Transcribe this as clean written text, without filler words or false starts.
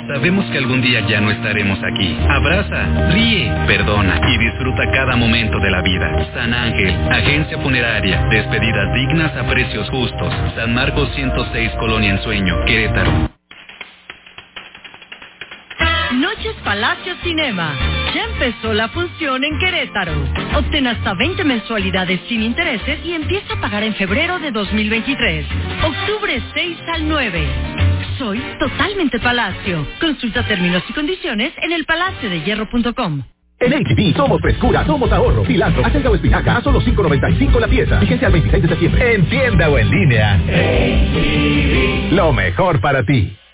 Sabemos que algún día ya no estaremos aquí. Abraza, ríe, perdona y disfruta cada momento de la vida. San Ángel, agencia funeraria, despedidas dignas a precios justos. San Marcos 106, Colonia Ensueño, Querétaro. Noches Palacio Cinema. Ya empezó la función en Querétaro. Obtén hasta 20 mensualidades sin intereses y empieza a pagar en febrero de 2023. Octubre 6 al 9. Soy totalmente Palacio. Consulta términos y condiciones en elpalaciodehierro.com. En H-D somos frescura, somos ahorro. Cilantro, acelga o espinaca a solo $5.95 la pieza. Vigencia al 26 de septiembre. En tienda o en línea. H-D. Lo mejor para ti.